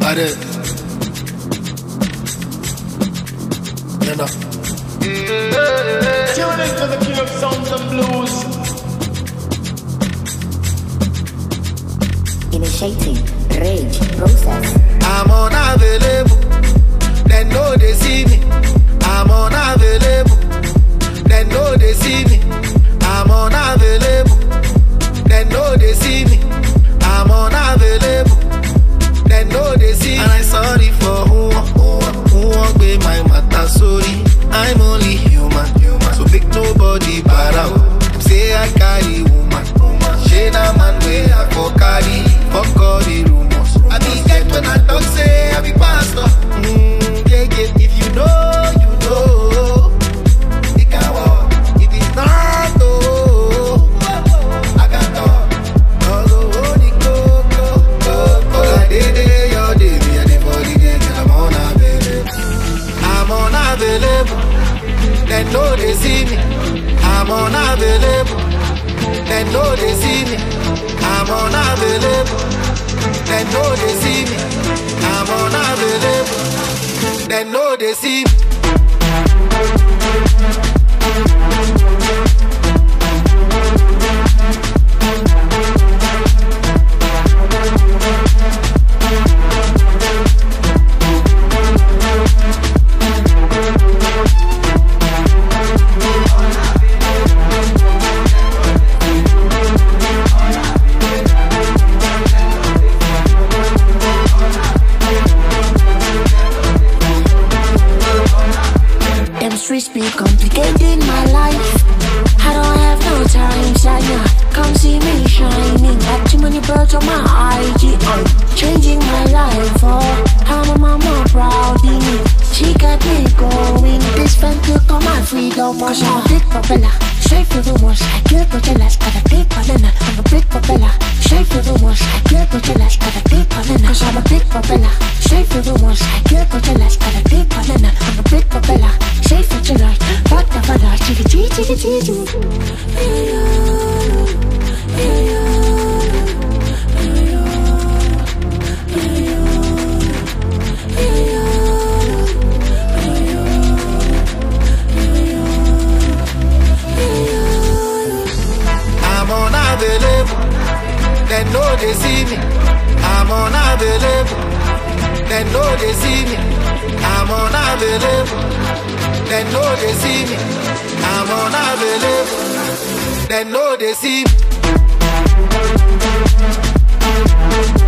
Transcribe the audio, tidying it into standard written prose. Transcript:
Are. You know. Tune into the King of Sounds and Blues. Initiating rage process. I'm unavailable. They know they see me. I'm unavailable. They know they see me. I'm unavailable. They know they see me. I'm unavailable. They know they see me. And I'm sorry for who won't be my matter. Sorry, I'm only human. So big nobody but out. Say I carry woman. She na man way I go carry. Fuck all the rumors. I be get when I talk say I be pastor. If you know, you know. It can walk. If it's not, oh, I can talk. I'm unavailable. They know they see me. I'm unavailable. They know they see me. I'm unavailable. They know they see me. I'm unavailable. They know they see me. Streets be complicating my life. I don't have no time, Shania. Come see me shining. Got too many birds on my IG. I'm changing my life. Oh, I'm a mama proud in me. She got me going. This fan took on my freedom. Cause I'm a big propeller. Straight for the wars. I kill Coachellas. Got a big banana. I'm a big propeller. Straight for the wars. I kill Coachellas. Got a big banana. Cause I'm a big propeller. Straight for the wars. I kill Coachellas. Got a big banana. I'm a big propeller. Straight for the light. What the fuck? Chigga chigga chigga chigga. I'm unavailable. They know they see me. I'm unavailable. They know they see me. I'm unavailable. They know they see me. I'm unavailable. They know they see me.